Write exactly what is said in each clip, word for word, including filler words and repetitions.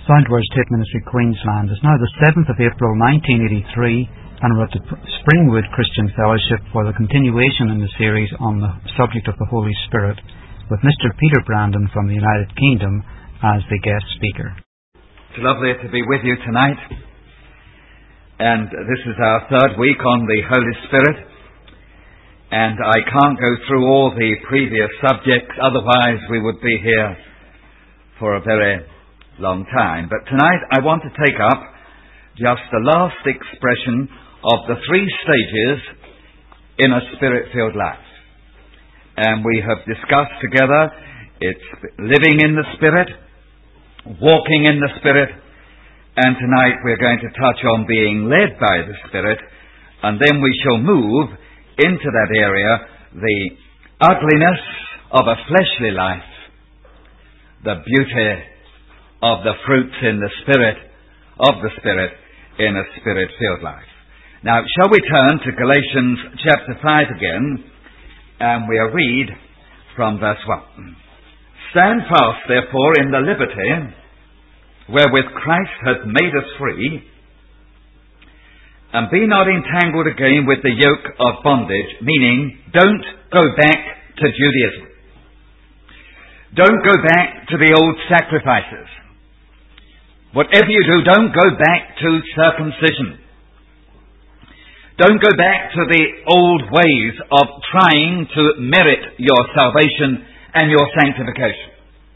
Soundwords Tape Ministry, Queensland. It's now the seventh of April nineteen eighty-three, and we're at the Springwood Christian Fellowship for the continuation in the series on the subject of the Holy Spirit, with Mister Peter Brandon from the United Kingdom as the guest speaker. It's lovely to be with you tonight, and this is our third week on the Holy Spirit, and I can't go through all the previous subjects, otherwise we would be here for a very long time. But tonight I want to take up just the last expression of the three stages in a Spirit-filled life. And we have discussed together it's living in the Spirit, walking in the Spirit, and tonight we're going to touch on being led by the Spirit, and then we shall move into that area, the ugliness of a fleshly life, the beauty of the fruits in the Spirit, of the Spirit, in a Spirit-filled life. Now, shall we turn to Galatians chapter five again, and we'll read from verse one. Stand fast, therefore, in the liberty wherewith Christ hath made us free, and be not entangled again with the yoke of bondage, meaning, don't go back to Judaism. Don't go back to the old sacrifices. Whatever you do, don't go back to circumcision. Don't go back to the old ways of trying to merit your salvation and your sanctification.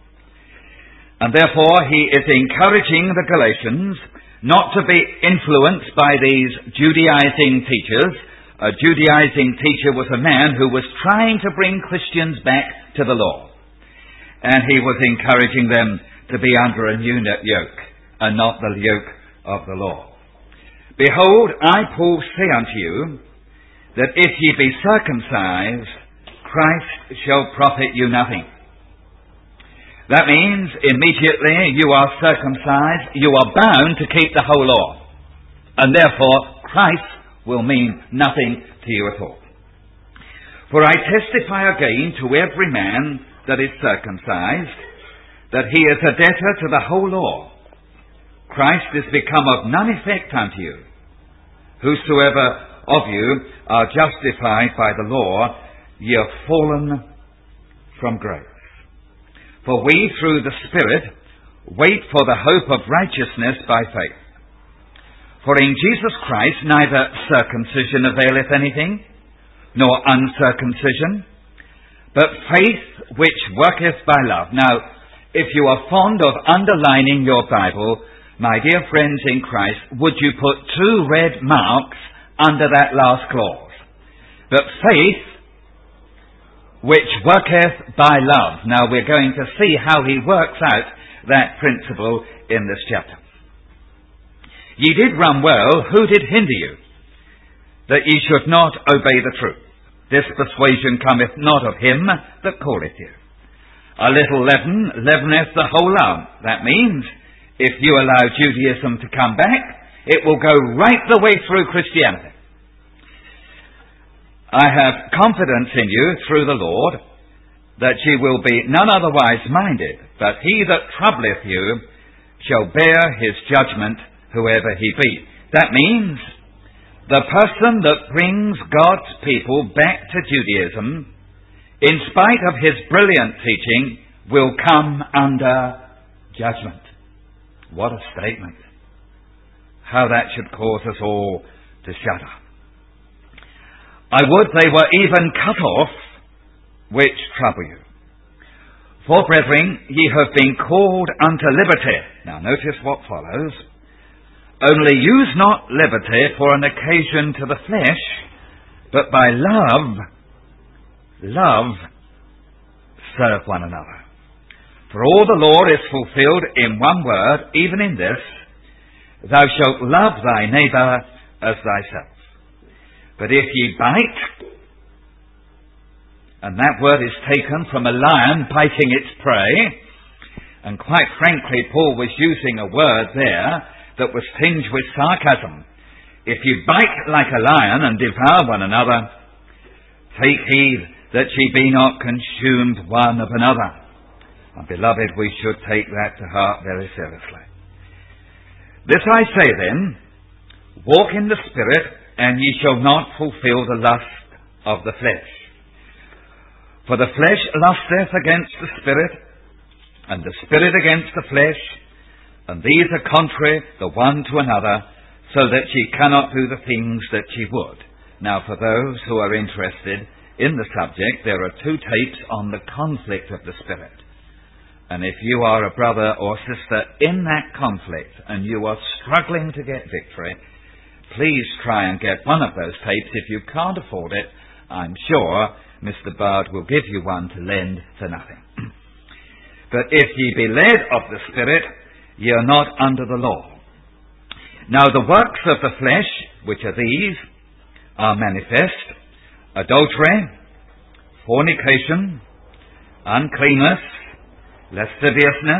And therefore, he is encouraging the Galatians not to be influenced by these Judaizing teachers. A Judaizing teacher was a man who was trying to bring Christians back to the law. And he was encouraging them to be under a new yoke, and not the yoke of the law. Behold, I, Paul, say unto you, that if ye be circumcised, Christ shall profit you nothing. That means, immediately you are circumcised, you are bound to keep the whole law. And therefore, Christ will mean nothing to you at all. For I testify again to every man that is circumcised, that he is a debtor to the whole law. Christ is become of none effect unto you. Whosoever of you are justified by the law, ye are fallen from grace. For we, through the Spirit, wait for the hope of righteousness by faith. For in Jesus Christ neither circumcision availeth anything, nor uncircumcision, but faith which worketh by love. Now, if you are fond of underlining your Bible, my dear friends in Christ, would you put two red marks under that last clause? But faith, which worketh by love. Now we're going to see how he works out that principle in this chapter. Ye did run well, who did hinder you, that ye should not obey the truth? This persuasion cometh not of him that calleth you. A little leaven leaveneth the whole lump. That means, if you allow Judaism to come back, it will go right the way through Christianity. I have confidence in you through the Lord, that ye will be none otherwise minded, but he that troubleth you shall bear his judgment, whoever he be. That means, the person that brings God's people back to Judaism, in spite of his brilliant teaching, will come under judgment. What a statement. How that should cause us all to shudder. I would they were even cut off which trouble you. For, brethren, ye have been called unto liberty. Now notice what follows. Only use not liberty for an occasion to the flesh, but by love, love, serve one another. For all the law is fulfilled in one word, even in this, thou shalt love thy neighbour as thyself. But if ye bite, and that word is taken from a lion biting its prey, and quite frankly Paul was using a word there that was tinged with sarcasm. If you bite like a lion and devour one another, take heed that ye be not consumed one of another. And beloved, we should take that to heart very seriously. This I say then, walk in the Spirit, and ye shall not fulfill the lust of the flesh. For the flesh lusteth against the Spirit, and the Spirit against the flesh, and these are contrary the one to another, so that ye cannot do the things that ye would. Now, for those who are interested in the subject, there are two tapes on the conflict of the Spirit. And if you are a brother or sister in that conflict and you are struggling to get victory, please try and get one of those tapes. If you can't afford it, I'm sure Mister Bard will give you one to lend for nothing. But if ye be led of the Spirit, ye are not under the law. Now the works of the flesh, which are these, are manifest: adultery, fornication, uncleanness, lasciviousness,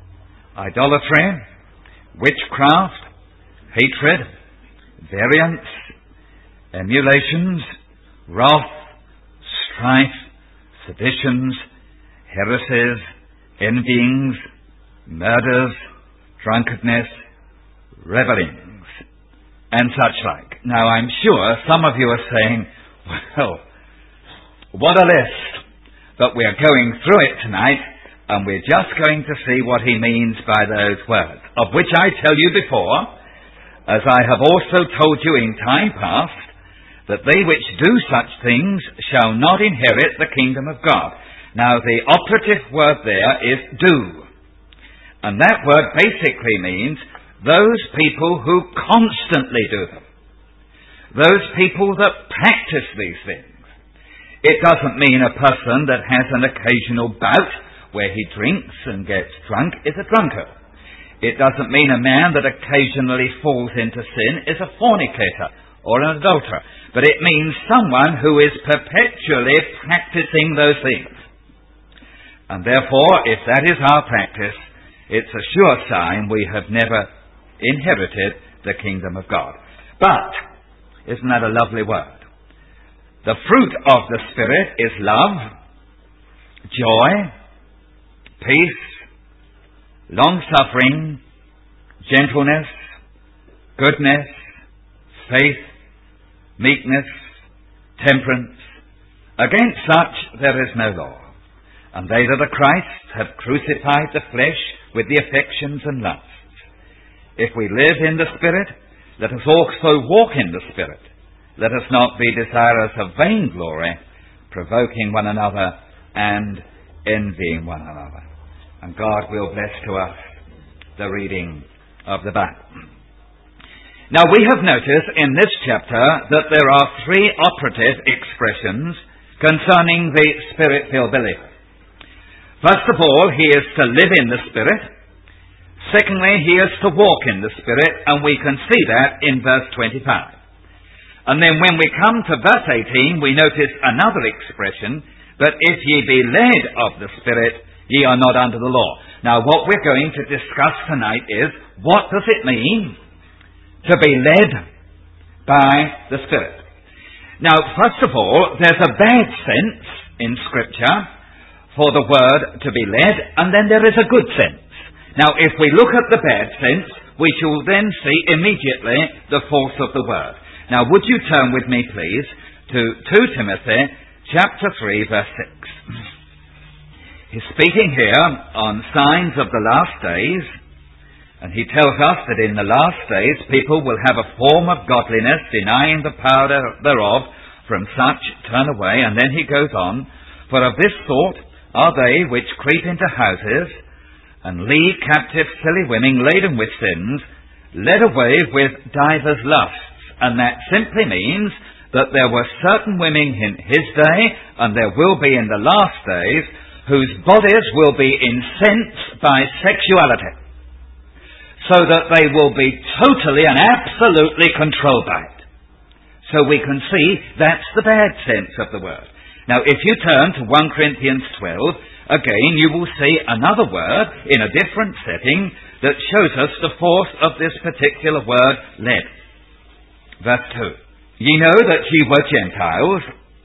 idolatry, witchcraft, hatred, variance, emulations, wrath, strife, seditions, heresies, envyings, murders, drunkenness, revellings, and such like. Now I'm sure some of you are saying, well, what a list. But we're going through it tonight, and we're just going to see what he means by those words, of which I tell you before, as I have also told you in time past, that they which do such things shall not inherit the kingdom of God. Now the operative word there is do. And that word basically means those people who constantly do them. Those people that practice these things. It doesn't mean a person that has an occasional bout where he drinks and gets drunk is a drunkard. It doesn't mean a man that occasionally falls into sin is a fornicator or an adulterer. But it means someone who is perpetually practicing those things. And therefore, if that is our practice, it's a sure sign we have never inherited the kingdom of God. But, isn't that a lovely word? The fruit of the Spirit is love, joy, peace, long-suffering, gentleness, goodness, faith, meekness, temperance. Against such there is no law. And they that are Christ's have crucified the flesh with the affections and lusts. If we live in the Spirit, let us also walk in the Spirit. Let us not be desirous of vainglory, provoking one another and envying one another. And God will bless to us the reading of the Bible. Now we have noticed in this chapter that there are three operative expressions concerning the Spirit-filled believer. First of all, he is to live in the Spirit. Secondly, he is to walk in the Spirit, and we can see that in verse twenty-five. And then when we come to verse eighteen, we notice another expression, but if ye be led of the Spirit, ye are not under the law. Now what we're going to discuss tonight is, what does it mean to be led by the Spirit? Now, first of all, there's a bad sense in Scripture for the word to be led, and then there is a good sense. Now, if we look at the bad sense, we shall then see immediately the force of the word. Now, would you turn with me, please, to Second Timothy chapter three, verse six. He's speaking here on signs of the last days, and he tells us that in the last days people will have a form of godliness, denying the power thereof, from such turn away. And then he goes on, for of this sort are they which creep into houses, and lead captive silly women laden with sins, led away with divers lusts. And that simply means that there were certain women in his day, and there will be in the last days, whose bodies will be incensed by sexuality, so that they will be totally and absolutely controlled by it. So we can see that's the bad sense of the word. Now, if you turn to First Corinthians twelve, again you will see another word in a different setting that shows us the force of this particular word, led. Verse two. Ye know that ye were Gentiles,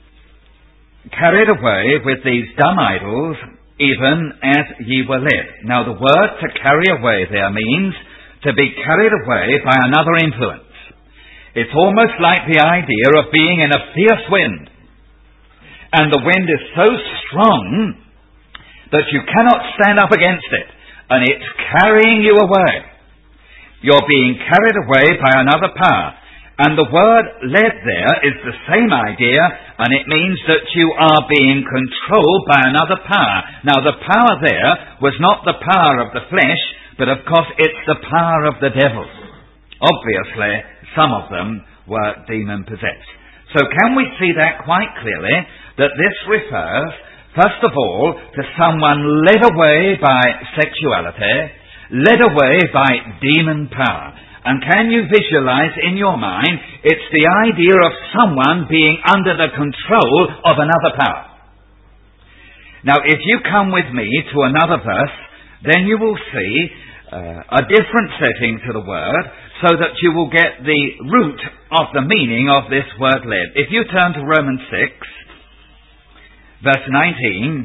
carried away with these dumb idols, even as ye were led. Now the word to carry away there means to be carried away by another influence. It's almost like the idea of being in a fierce wind, and the wind is so strong that you cannot stand up against it, and it's carrying you away. You're being carried away by another power. And the word led there is the same idea, and it means that you are being controlled by another power. Now, the power there was not the power of the flesh, but of course it's the power of the devil. Obviously, some of them were demon-possessed. So can we see that quite clearly, that this refers, first of all, to someone led away by sexuality, led away by demon power. And can you visualize in your mind, it's the idea of someone being under the control of another power. Now, if you come with me to another verse, then you will see uh, a different setting to the word, so that you will get the root of the meaning of this word led. If you turn to Romans six, verse nineteen,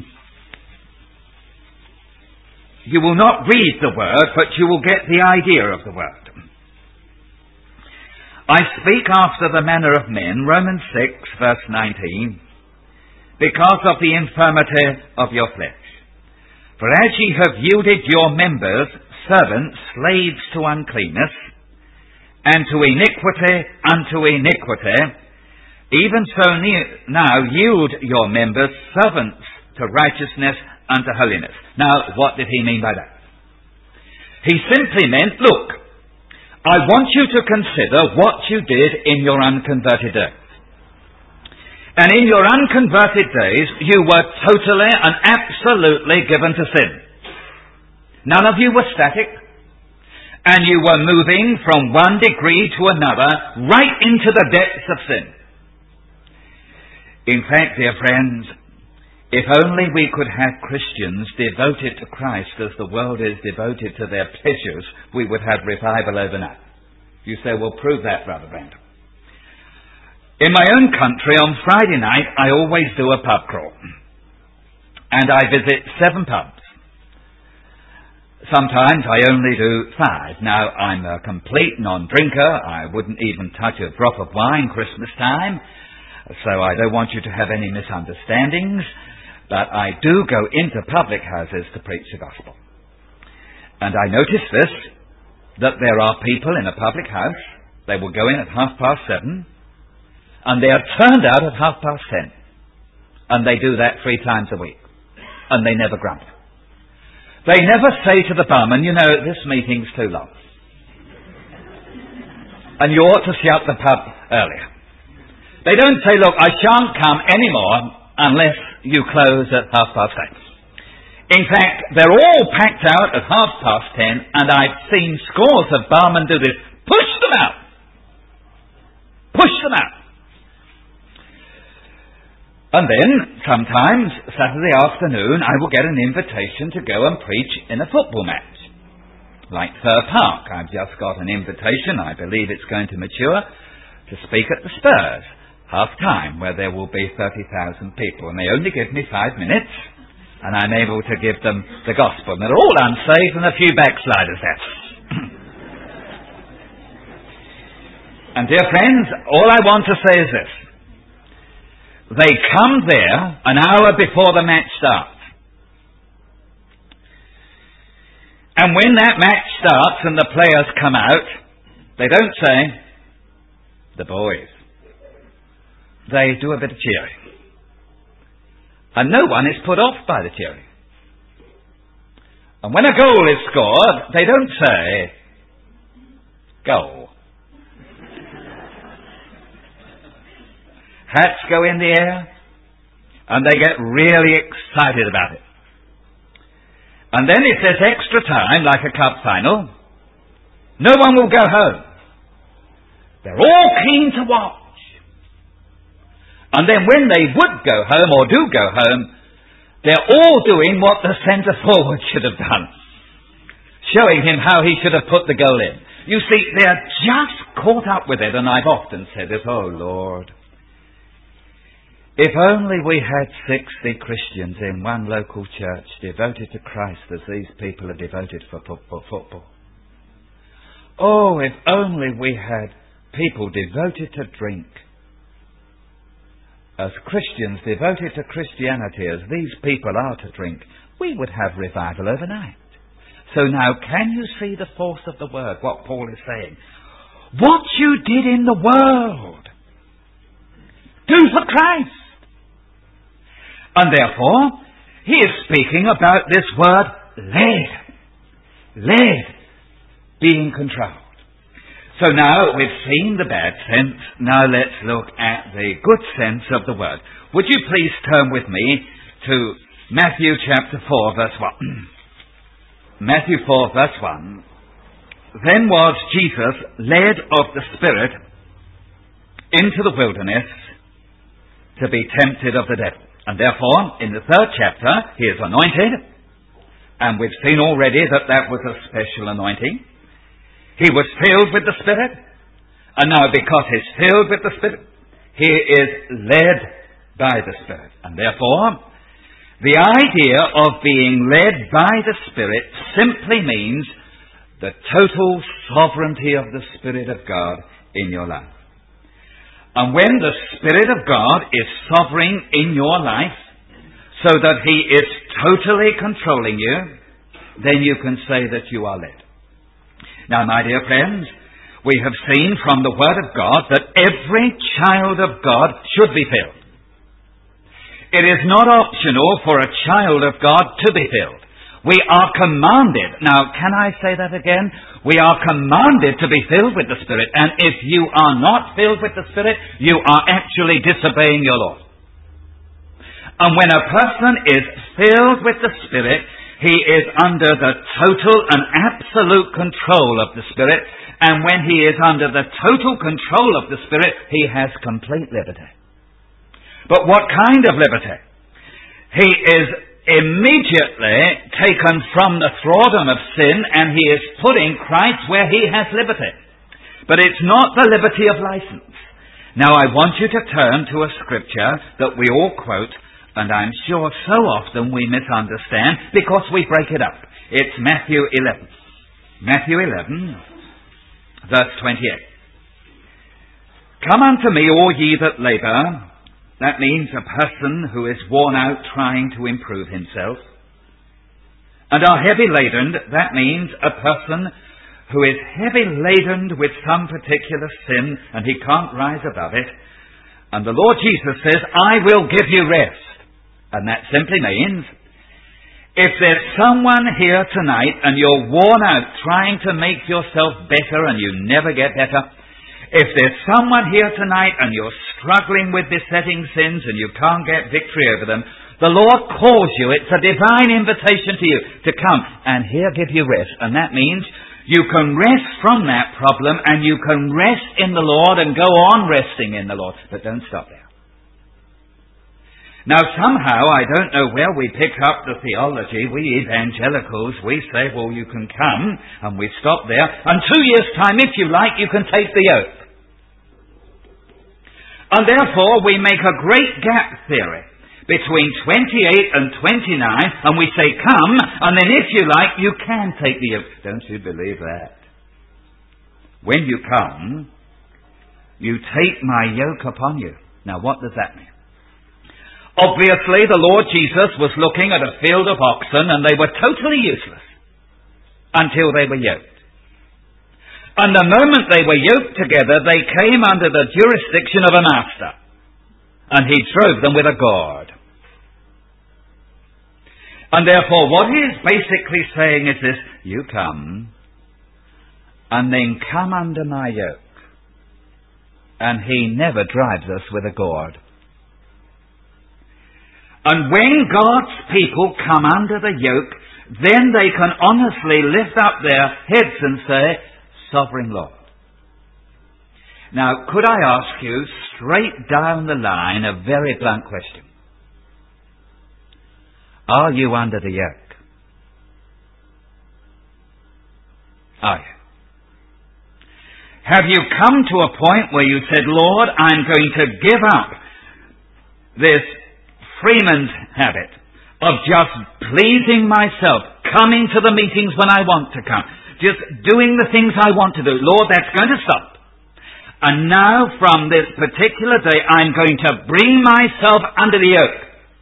you will not read the word, but you will get the idea of the word. I speak after the manner of men, Romans six, verse nineteen, because of the infirmity of your flesh. For as ye have yielded your members, servants, slaves to uncleanness, and to iniquity unto iniquity, even so now yield your members, servants to righteousness unto holiness. Now, what did he mean by that? He simply meant, look, I want you to consider what you did in your unconverted days. And in your unconverted days, you were totally and absolutely given to sin. None of you were static, and you were moving from one degree to another, right into the depths of sin. In fact, dear friends, if only we could have Christians devoted to Christ as the world is devoted to their pleasures, we would have revival overnight. You say, well, prove that, Brother Brent. In my own country, on Friday night, I always do a pub crawl. And I visit seven pubs. Sometimes I only do five. Now, I'm a complete non-drinker. I wouldn't even touch a drop of wine Christmas time. So I don't want you to have any misunderstandings. But I do go into public houses to preach the gospel. And I notice this, that there are people in a public house, they will go in at half past seven, and they are turned out at half past ten. And they do that three times a week. And they never grumble. They never say to the barman, you know, this meeting's too long. And you ought to shut the pub earlier. They don't say, look, I shan't come anymore unless you close at half past eight. In fact, they're all packed out at half past ten, and I've seen scores of barmen do this. Push them out! Push them out! And then, sometimes, Saturday afternoon, I will get an invitation to go and preach in a football match. Like Fir Park, I've just got an invitation, I believe it's going to mature, to speak at the Spurs. Half-time, where there will be thirty thousand people, and they only give me five minutes, and I'm able to give them the gospel. And they're all unsaved and a few backsliders there. And dear friends, all I want to say is this. They come there an hour before the match starts. And when that match starts and the players come out, they don't say, the boys. They do a bit of cheering. And no one is put off by the cheering. And when a goal is scored, they don't say, goal. Hats go in the air, and they get really excited about it. And then if there's extra time, like a cup final, no one will go home. They're all keen to watch. And then when they would go home, or do go home, they're all doing what the centre forward should have done. Showing him how he should have put the goal in. You see, they're just caught up with it, and I've often said this, oh Lord, if only we had sixty Christians in one local church devoted to Christ as these people are devoted for football. Oh, if only we had people devoted to drink, as Christians devoted to Christianity as these people are to drink, we would have revival overnight. So now, can you see the force of the word, what Paul is saying? What you did in the world, do for Christ. And therefore, he is speaking about this word, led. Led. Being controlled. So now we've seen the bad sense. Now let's look at the good sense of the word. Would you please turn with me to Matthew chapter four, verse one. Matthew four, verse one. Then was Jesus led of the Spirit into the wilderness to be tempted of the devil. And therefore, in the third chapter, he is anointed. And we've seen already that that was a special anointing. He was filled with the Spirit. And now because he's filled with the Spirit, he is led by the Spirit. And therefore, the idea of being led by the Spirit simply means the total sovereignty of the Spirit of God in your life. And when the Spirit of God is sovereign in your life, so that he is totally controlling you, then you can say that you are led. Now, my dear friends, we have seen from the Word of God that every child of God should be filled. It is not optional for a child of God to be filled. We are commanded. Now, can I say that again? We are commanded to be filled with the Spirit. And if you are not filled with the Spirit, you are actually disobeying your Lord. And when a person is filled with the Spirit, he is under the total and absolute control of the Spirit. And when he is under the total control of the Spirit, he has complete liberty. But what kind of liberty? He is immediately taken from the thraldom of sin, and he is put in Christ where he has liberty. But it's not the liberty of license. Now I want you to turn to a scripture that we all quote, and I'm sure so often we misunderstand because we break it up. It's Matthew eleven. Matthew eleven, verse twenty-eight. Come unto me, all ye that labour. That means a person who is worn out trying to improve himself. And are heavy laden. That means a person who is heavy laden with some particular sin and he can't rise above it. And the Lord Jesus says, I will give you rest. And that simply means, if there's someone here tonight and you're worn out trying to make yourself better and you never get better, if there's someone here tonight and you're struggling with besetting sins and you can't get victory over them, the Lord calls you. It's a divine invitation to you to come and He'll give you rest. And that means you can rest from that problem and you can rest in the Lord and go on resting in the Lord. But don't stop there. Now somehow, I don't know where we pick up the theology, we evangelicals, we say, well, you can come, and we stop there, and two years' time, if you like, you can take the yoke. And therefore, we make a great gap theory between twenty-eight and twenty-nine, and we say, come, and then if you like, you can take the yoke. Don't you believe that? When you come, you take my yoke upon you. Now, what does that mean? Obviously, the Lord Jesus was looking at a field of oxen and they were totally useless until they were yoked. And the moment they were yoked together, they came under the jurisdiction of a master. And he drove them with a goad. And therefore, what he is basically saying is this, you come, and then come under my yoke. And he never drives us with a goad. And when God's people come under the yoke, then they can honestly lift up their heads and say, Sovereign Lord. Now, could I ask you, straight down the line, a very blunt question? Are you under the yoke? Are you? Have you come to a point where you said, Lord, I'm going to give up this Freeman's habit of just pleasing myself, coming to the meetings when I want to come, just doing the things I want to do. Lord, that's going to stop. And now, from this particular day, I'm going to bring myself under the yoke.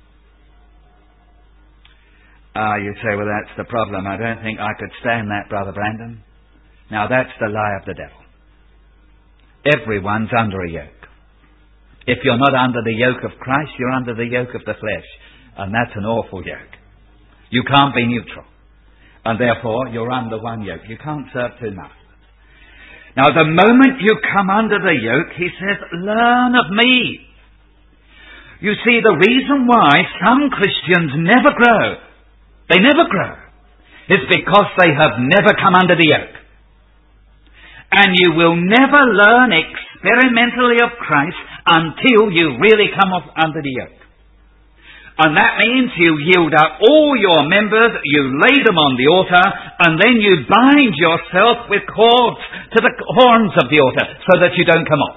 Ah, you say, well, that's the problem. I don't think I could stand that, Brother Brandon. Now, that's the lie of the devil. Everyone's under a yoke. If you're not under the yoke of Christ, you're under the yoke of the flesh. And that's an awful yoke. You can't be neutral. And therefore, you're under one yoke. You can't serve two masters. Now, the moment you come under the yoke, he says, learn of me. You see, the reason why some Christians never grow, they never grow, is because they have never come under the yoke. And you will never learn experimentally of Christ until you really come off under the yoke. And that means you yield out all your members, you lay them on the altar, and then you bind yourself with cords to the horns of the altar so that you don't come off.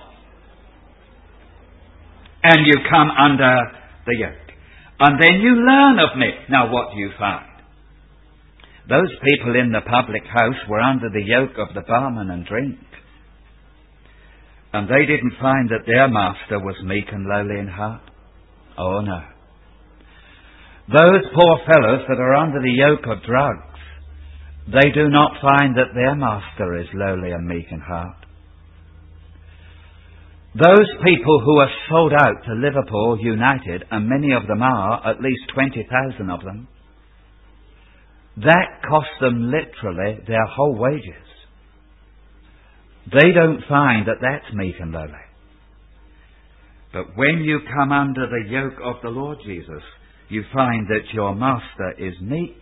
And you come under the yoke. And then you learn of me. Now what do you find? Those people in the public house were under the yoke of the barman and drink. And they didn't find that their master was meek and lowly in heart. Oh no. Those poor fellows that are under the yoke of drugs, they do not find that their master is lowly and meek in heart. Those people who are sold out to Liverpool United, and many of them are, at least twenty thousand of them, that costs them literally their whole wages. They don't find that that's meek and lowly. But when you come under the yoke of the Lord Jesus, you find that your master is meek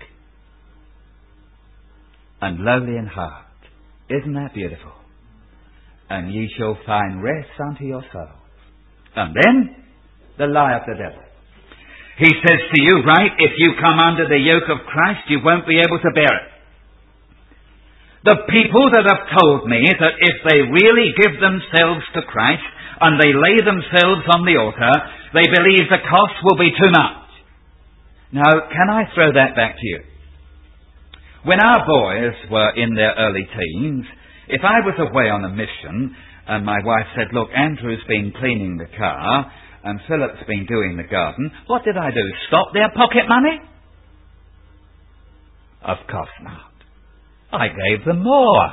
and lowly in heart. Isn't that beautiful? And ye shall find rest unto your souls. And then, the lie of the devil. He says to you, right, if you come under the yoke of Christ, you won't be able to bear it. The people that have told me that if they really give themselves to Christ and they lay themselves on the altar, they believe the cost will be too much. Now, can I throw that back to you? When our boys were in their early teens, if I was away on a mission and my wife said, look, Andrew's been cleaning the car and Philip's been doing the garden, what did I do? Stop their pocket money? Of course not. I gave them more.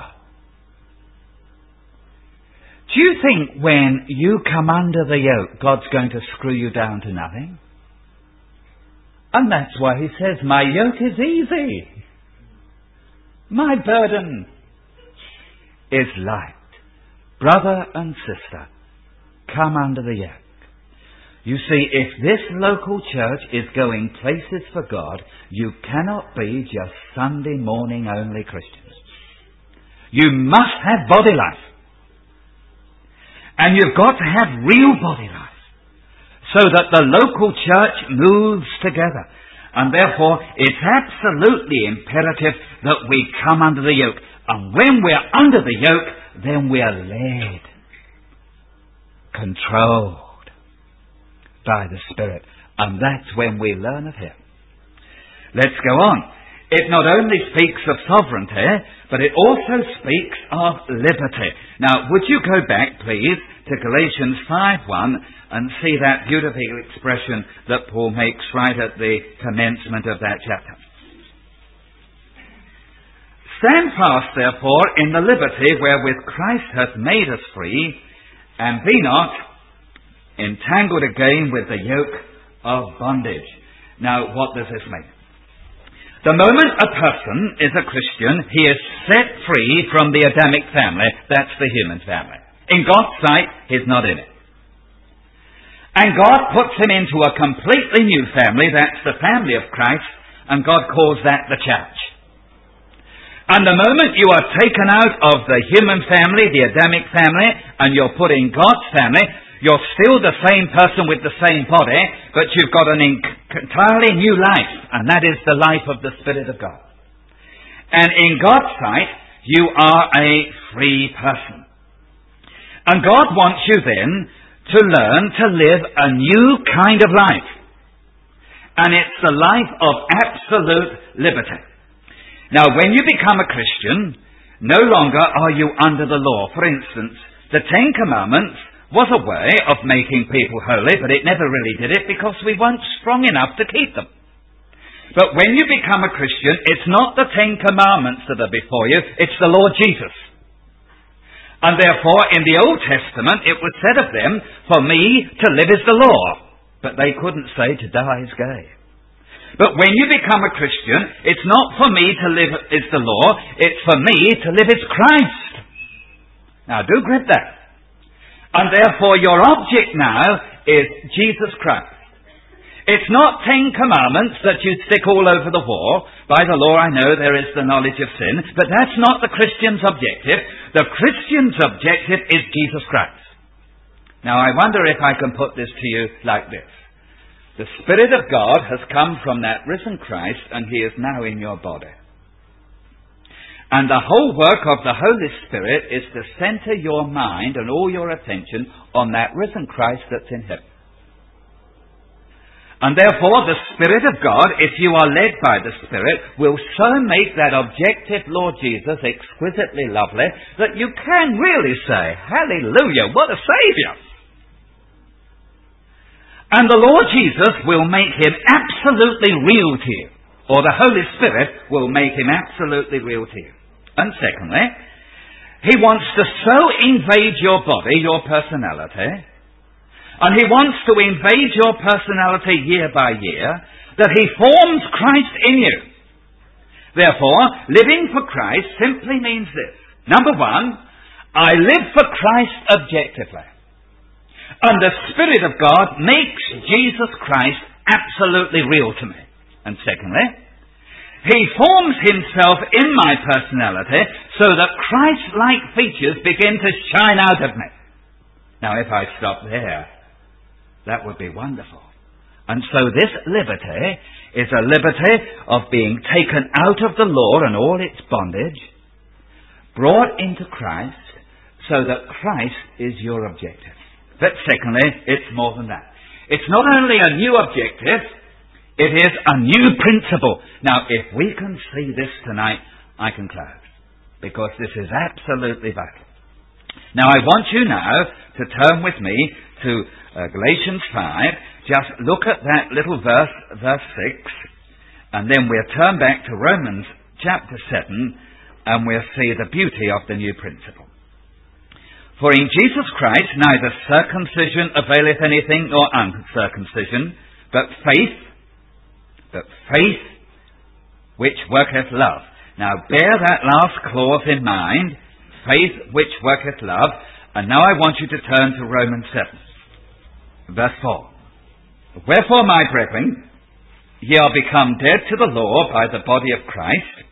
Do you think when you come under the yoke, God's going to screw you down to nothing? And that's why he says, my yoke is easy. My burden is light. Brother and sister, come under the yoke. You see, if this local church is going places for God, you cannot be just Sunday morning only Christians. You must have body life. And you've got to have real body life, so that the local church moves together. And therefore, it's absolutely imperative that we come under the yoke. And when we're under the yoke, then we're led, controlled by the Spirit. And that's when we learn of Him. Let's go on. It not only speaks of sovereignty, but it also speaks of liberty. Now, would you go back, please, to Galatians five one and see that beautiful expression that Paul makes right at the commencement of that chapter. Stand fast, therefore, in the liberty wherewith Christ hath made us free, and be not entangled again with the yoke of bondage. Now, what does this mean? The moment a person is a Christian, he is set free from the Adamic family. That's the human family. In God's sight, he's not in it. And God puts him into a completely new family. That's the family of Christ. And God calls that the church. And the moment you are taken out of the human family, the Adamic family, and you're put in God's family, you're still the same person with the same body, but you've got an entirely new life, and that is the life of the Spirit of God. And in God's sight, you are a free person. And God wants you then to learn to live a new kind of life. And it's the life of absolute liberty. Now, when you become a Christian, no longer are you under the law. For instance, the Ten Commandments was a way of making people holy, but it never really did it because we weren't strong enough to keep them. But when you become a Christian, it's not the Ten Commandments that are before you, it's the Lord Jesus. And therefore, in the Old Testament, it was said of them, for me to live is the law. But they couldn't say to die is gain. But when you become a Christian, it's not for me to live is the law, it's for me to live is Christ. Now do grip that. And therefore your object now is Jesus Christ. It's not Ten Commandments that you stick all over the wall. By the law I know there is the knowledge of sin, but that's not the Christian's objective. The Christian's objective is Jesus Christ. Now I wonder if I can put this to you like this. The Spirit of God has come from that risen Christ, and He is now in your body. And the whole work of the Holy Spirit is to center your mind and all your attention on that risen Christ that's in heaven. And therefore the Spirit of God, if you are led by the Spirit, will so make that objective Lord Jesus exquisitely lovely that you can really say, hallelujah, what a Saviour! And the Lord Jesus will make Him absolutely real to you, or the Holy Spirit will make Him absolutely real to you. And secondly, He wants to so invade your body, your personality, and He wants to invade your personality year by year, that He forms Christ in you. Therefore, living for Christ simply means this. Number one, I live for Christ objectively. And the Spirit of God makes Jesus Christ absolutely real to me. And secondly, He forms Himself in my personality so that Christ-like features begin to shine out of me. Now, if I stop there, that would be wonderful. And so this liberty is a liberty of being taken out of the law and all its bondage, brought into Christ, so that Christ is your objective. But secondly, it's more than that. It's not only a new objective, it is a new principle. Now, if we can see this tonight, I can close, because this is absolutely vital. Now, I want you now to turn with me to uh, Galatians five. Just look at that little verse, verse six, and then we'll turn back to Romans chapter seven, and we'll see the beauty of the new principle. For in Jesus Christ neither circumcision availeth anything nor uncircumcision, but faith, but faith which worketh love. Now bear that last clause in mind, faith which worketh love. And now I want you to turn to Romans seven, verse four. Wherefore, my brethren, ye are become dead to the law by the body of Christ.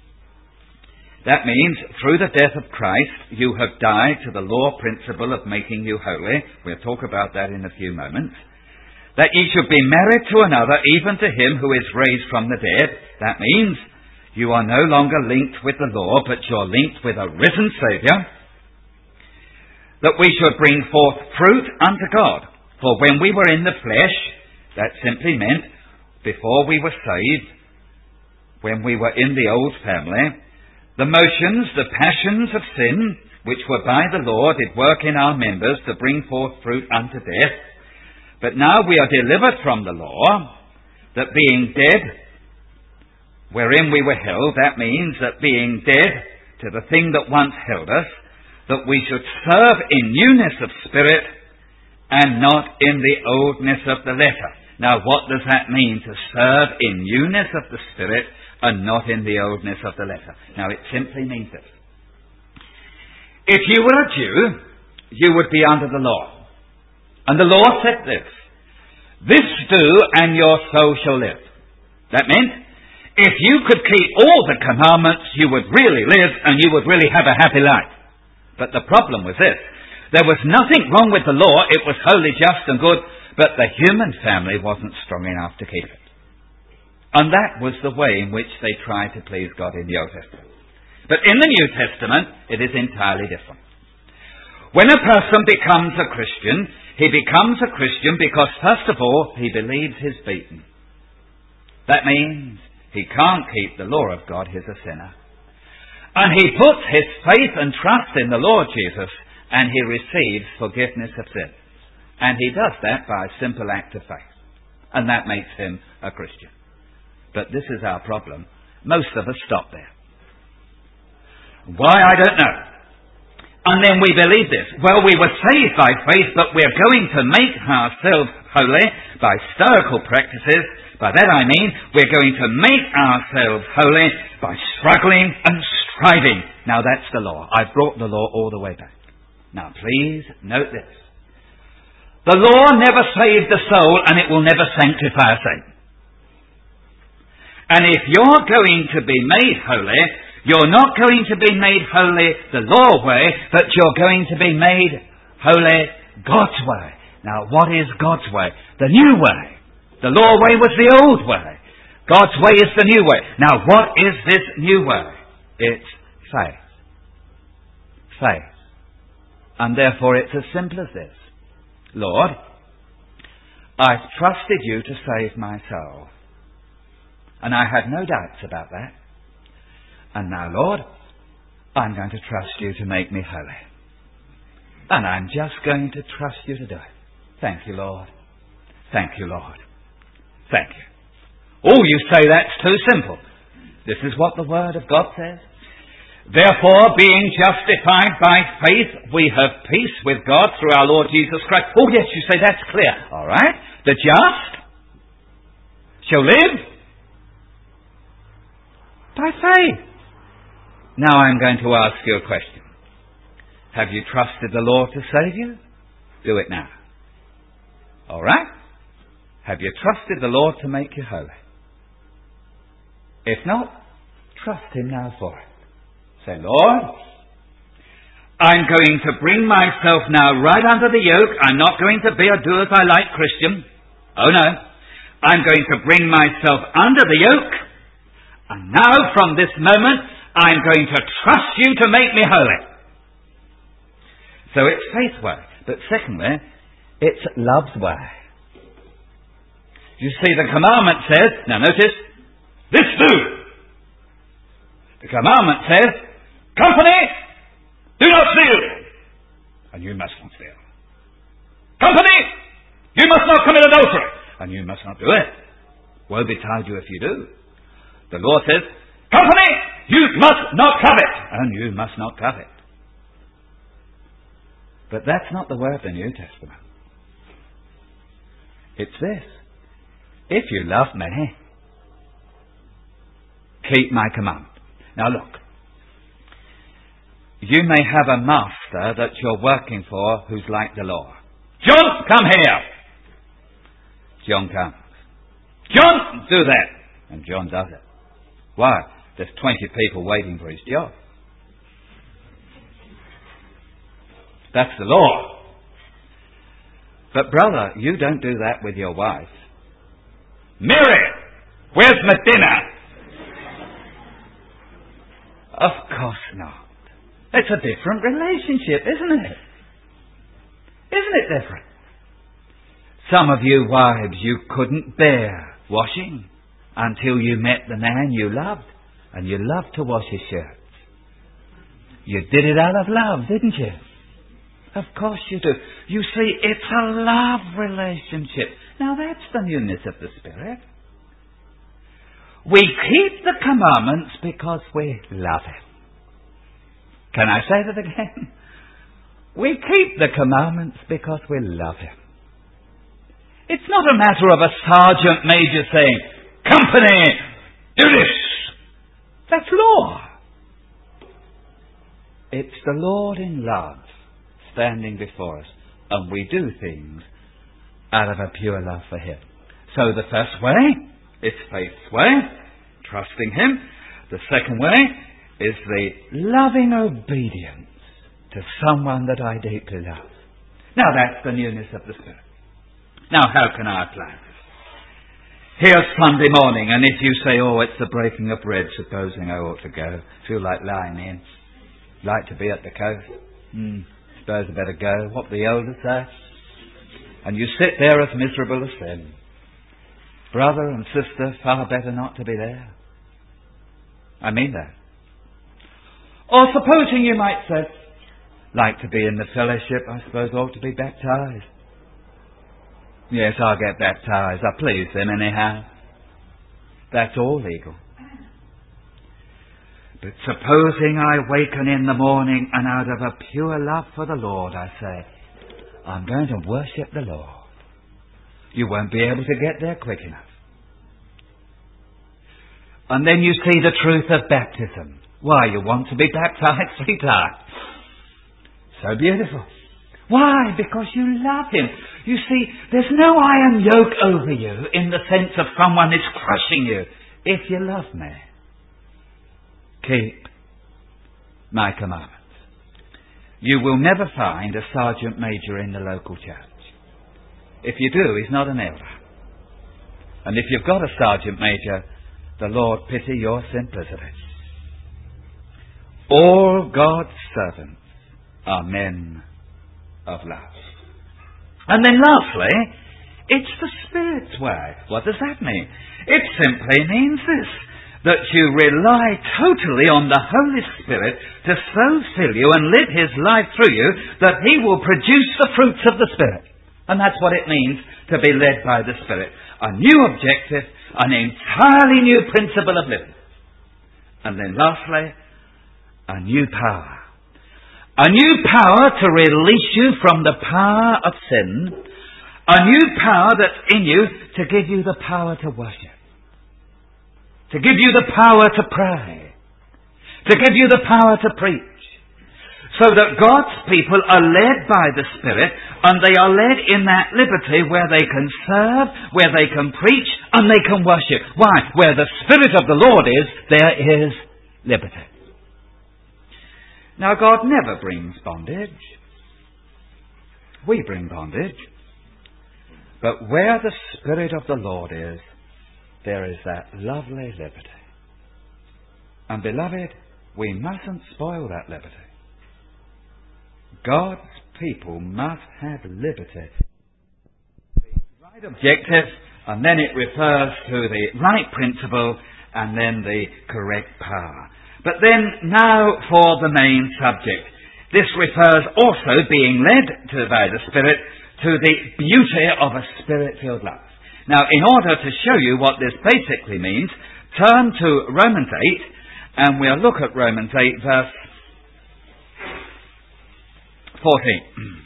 That means, through the death of Christ, you have died to the law principle of making you holy. We'll talk about that in a few moments. That ye should be married to another, even to him who is raised from the dead. That means, you are no longer linked with the law, but you're linked with a risen Saviour. That we should bring forth fruit unto God. For when we were in the flesh, that simply meant, before we were saved, when we were in the old family, the motions, the passions of sin, which were by the law, did work in our members to bring forth fruit unto death. But now we are delivered from the law, that being dead, wherein we were held, that means that being dead to the thing that once held us, that we should serve in newness of spirit and not in the oldness of the letter. Now what does that mean, to serve in newness of the spirit and not in the oldness of the letter? Now it simply means this. If you were a Jew, you would be under the law. And the law said this, this do and your soul shall live. That meant, if you could keep all the commandments, you would really live and you would really have a happy life. But the problem was this, there was nothing wrong with the law, it was holy, just and good, but the human family wasn't strong enough to keep it. And that was the way in which they tried to please God in the Old Testament. But in the New Testament, it is entirely different. When a person becomes a Christian, he becomes a Christian because, first of all, he believes he's beaten. That means he can't keep the law of God, he's a sinner. And he puts his faith and trust in the Lord Jesus, and he receives forgiveness of sins. And he does that by a simple act of faith. And that makes him a Christian. But this is our problem. Most of us stop there. Why, I don't know. And then we believe this. Well, we were saved by faith, but we're going to make ourselves holy by stoical practices. By that I mean, we're going to make ourselves holy by struggling and striving. Now that's the law. I've brought the law all the way back. Now please note this. The law never saved the soul, and it will never sanctify a saint. And if you're going to be made holy, you're not going to be made holy the law way, but you're going to be made holy God's way. Now, what is God's way? The new way. The law way was the old way. God's way is the new way. Now, what is this new way? It's faith. Faith. And therefore, it's as simple as this. Lord, I've trusted you to save my soul. And I had no doubts about that. And now, Lord, I'm going to trust you to make me holy. And I'm just going to trust you to do it. Thank you, Lord. Thank you, Lord. Thank you. Oh, you say that's too simple. This is what the Word of God says. Therefore, being justified by faith, we have peace with God through our Lord Jesus Christ. Oh, yes, you say that's clear. All right. The just shall live by faith. Now I'm going to ask you a question. Have you trusted the Lord to save you? Do it now. All right? Have you trusted the Lord to make you holy? If not, trust Him now for it. Say, Lord, I'm going to bring myself now right under the yoke. I'm not going to be a do-as-I-like Christian. Oh no. I'm going to bring myself under the yoke. And now, from this moment, I'm going to trust you to make me holy. So it's faith's way. But secondly, it's love's way. You see, the commandment says, now notice, this do. The commandment says, company, do not steal. And you must not steal. Company, you must not commit adultery. And you must not do it. Woe betide you if you do. The law says, company, you must not covet. And you must not covet. But that's not the way of the New Testament. It's this. If you love me, keep my commandment. Now look. You may have a master that you're working for who's like the law. John, come here. John comes. John, do that. And John does it. Why? There's twenty people waiting for his job. That's the law. But brother, you don't do that with your wife. Mary, where's my dinner? Of course not. It's a different relationship, isn't it? Isn't it different? Some of you wives, you couldn't bear washing until you met the man you loved, and you loved to wash his shirts. You did it out of love, didn't you? Of course you do. You see, it's a love relationship. Now that's the newness of the Spirit. We keep the commandments because we love Him. Can I say that again? We keep the commandments because we love Him. It's not a matter of a sergeant major saying, company, do this. That's law. It's the Lord in love standing before us, and we do things out of a pure love for Him. So the first way is faith's way, trusting Him. The second way is the loving obedience to someone that I deeply love. Now that's the newness of the Spirit. Now how can I apply this? Here's Sunday morning, and if you say, oh, it's the breaking of bread, supposing I ought to go, feel like lying in, like to be at the coast, hmm, suppose I better go, what the elders say, and you sit there as miserable as sin. Brother and sister, far better not to be there. I mean that. Or supposing you might say, like to be in the fellowship, I suppose ought to be baptized. Yes, I'll get baptized. I please them anyhow. That's all legal. But supposing I waken in the morning and out of a pure love for the Lord I say, I'm going to worship the Lord. You won't be able to get there quick enough. And then you see the truth of baptism. Why, you want to be baptized, sweetheart. So beautiful. Why? Because you love Him. You see, there's no iron yoke over you in the sense of someone is crushing you. If you love me, keep my commandments. You will never find a sergeant major in the local church. If you do, he's not an elder. And if you've got a sergeant major, the Lord pity your simplicity. All God's servants are men of love. And then lastly, it's the Spirit's way. What does that mean? It simply means this, that you rely totally on the Holy Spirit to so fill you and live His life through you that He will produce the fruits of the Spirit. And that's what it means to be led by the Spirit. A new objective, an entirely new principle of living. And then lastly, a new power. A new power to release you from the power of sin. A new power that's in you to give you the power to worship. To give you the power to pray. To give you the power to preach. So that God's people are led by the Spirit, and they are led in that liberty where they can serve, where they can preach, and they can worship. Why? Where the Spirit of the Lord is, there is liberty. Now, God never brings bondage. We bring bondage. But where the Spirit of the Lord is, there is that lovely liberty. And beloved, we mustn't spoil that liberty. God's people must have liberty. The right objective, and then it refers to the right principle, and then the correct power. But then, now for the main subject. This refers also, being led to by the Spirit, to the beauty of a Spirit-filled life. Now, in order to show you what this basically means, turn to Romans eight, and we'll look at Romans eight, verse fourteen.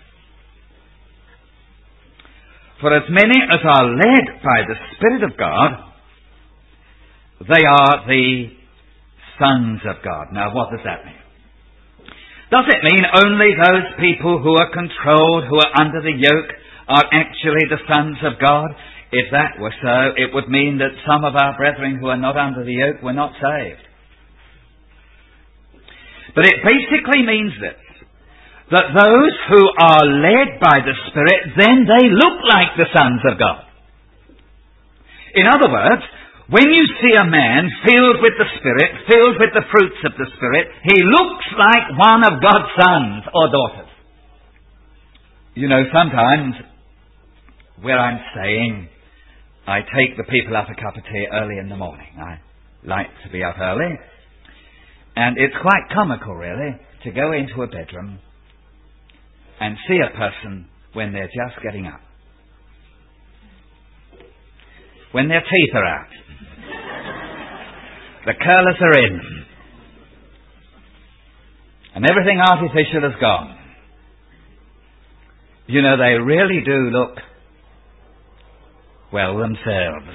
For as many as are led by the Spirit of God, they are the sons of God. Now, what does that mean? Does it mean only those people who are controlled, who are under the yoke, are actually the sons of God? If that were so, it would mean that some of our brethren who are not under the yoke were not saved. But it basically means this, that those who are led by the Spirit, then they look like the sons of God. In other words, when you see a man filled with the Spirit, filled with the fruits of the Spirit, he looks like one of God's sons or daughters. You know, sometimes where I'm staying, I take the people up a cup of tea early in the morning. I like to be up early. And it's quite comical, really, to go into a bedroom and see a person when they're just getting up. When their teeth are out. The curlers are in. And everything artificial has gone. You know, they really do look well themselves.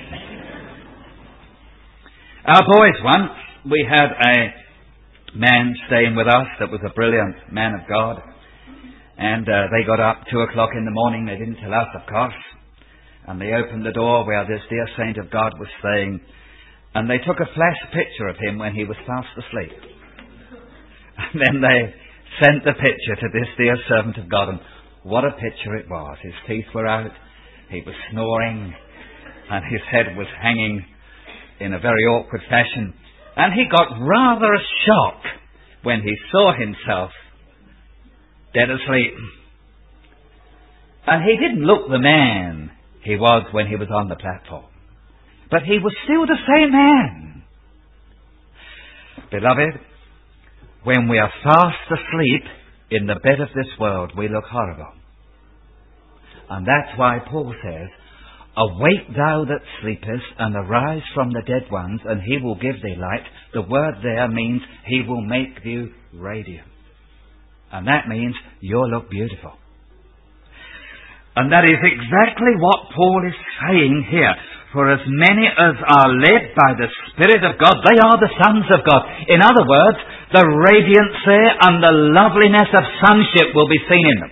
Our boys once, we had a man staying with us that was a brilliant man of God. And uh, they got up two o'clock in the morning. They didn't tell us, of course. And they opened the door where this dear saint of God was staying. And they took a flash picture of him when he was fast asleep. And then they sent the picture to this dear servant of God. And what a picture it was. His teeth were out. He was snoring. And his head was hanging in a very awkward fashion. And he got rather a shock when he saw himself dead asleep. And he didn't look the man he was when he was on the platform. But he was still the same man. Beloved, When we are fast asleep in the bed of this world, we look horrible. And that's why Paul says, awake thou that sleepest, and arise from the dead ones, and he will give thee light. The word there means he will make you radiant. And that means you'll look beautiful. And that is exactly what Paul is saying here. For as many as are led by the Spirit of God, they are the sons of God. In other words, the radiancy and the loveliness of sonship will be seen in them.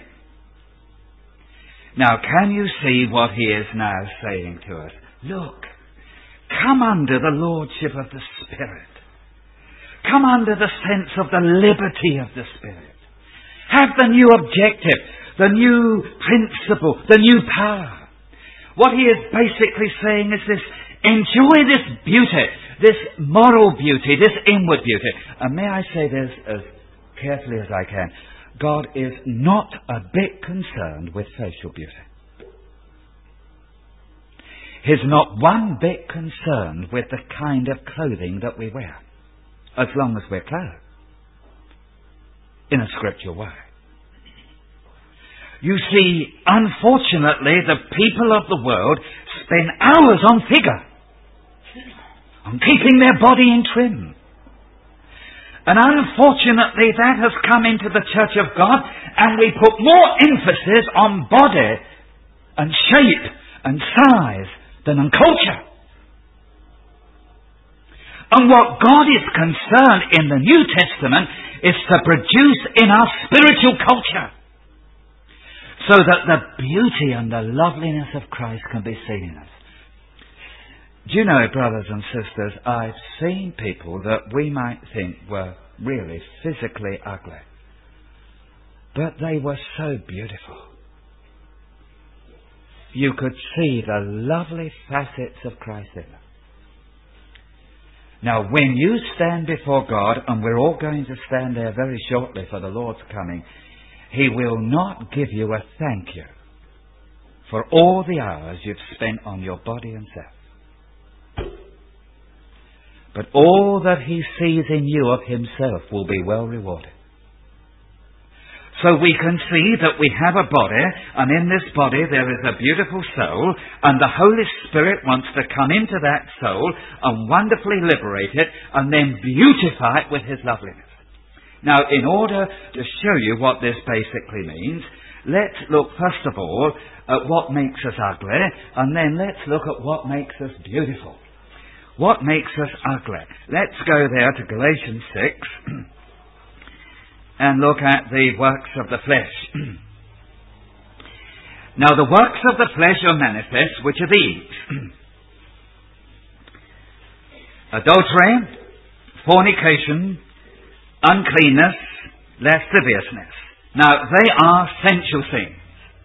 Now, can you see what he is now saying to us? Look, come under the lordship of the Spirit. Come under the sense of the liberty of the Spirit. Have the new objective, the new principle, the new power. What he is basically saying is this: enjoy this beauty, this moral beauty, this inward beauty. And may I say this as carefully as I can. God is not a bit concerned with facial beauty. He's not one bit concerned with the kind of clothing that we wear, as long as we're clothed in a scriptural way. You see, unfortunately, the people of the world spend hours on figure, on keeping their body in trim. And unfortunately, that has come into the Church of God, and we put more emphasis on body and shape and size than on culture. And what God is concerned in the New Testament is to produce in us spiritual culture, so that the beauty and the loveliness of Christ can be seen in us. Do you know, brothers and sisters, I've seen people that we might think were really physically ugly, but they were so beautiful. You could see the lovely facets of Christ in them. Now, when you stand before God, and we're all going to stand there very shortly for the Lord's coming, He will not give you a thank you for all the hours you've spent on your body and self. But all that He sees in you of Himself will be well rewarded. So we can see that we have a body, and in this body there is a beautiful soul, and the Holy Spirit wants to come into that soul and wonderfully liberate it, and then beautify it with His loveliness. Now, in order to show you what this basically means, let's look first of all at what makes us ugly, and then let's look at what makes us beautiful. What makes us ugly? Let's go there to Galatians six and look at the works of the flesh. Now, the works of the flesh are manifest, which are these: adultery, fornication, uncleanness, lasciviousness. Now, they are sensual things.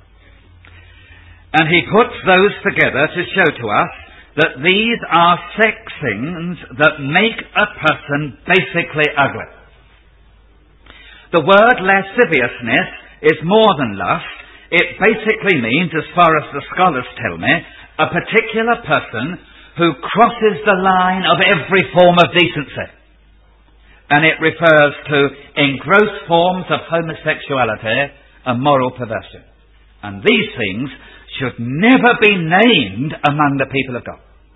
And he puts those together to show to us that these are sex things that make a person basically ugly. The word lasciviousness is more than lust. It basically means, as far as the scholars tell me, a particular person who crosses the line of every form of decency. And it refers to engrossed forms of homosexuality and moral perversion. And these things should never be named among the people of God.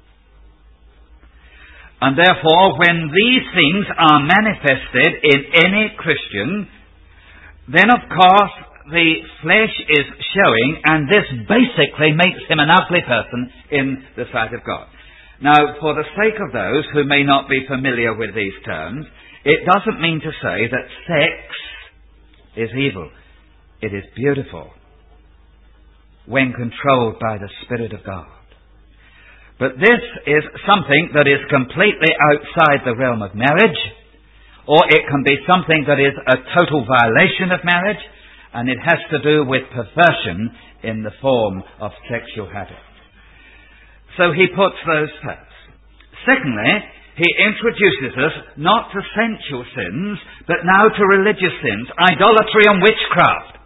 And therefore, when these things are manifested in any Christian, then of course the flesh is showing, and this basically makes him an ugly person in the sight of God. Now, for the sake of those who may not be familiar with these terms, it doesn't mean to say that sex is evil. It is beautiful when controlled by the Spirit of God. But this is something that is completely outside the realm of marriage, or it can be something that is a total violation of marriage, and it has to do with perversion in the form of sexual habit. So he puts those first. Secondly, he introduces us not to sensual sins, but now to religious sins, idolatry and witchcraft.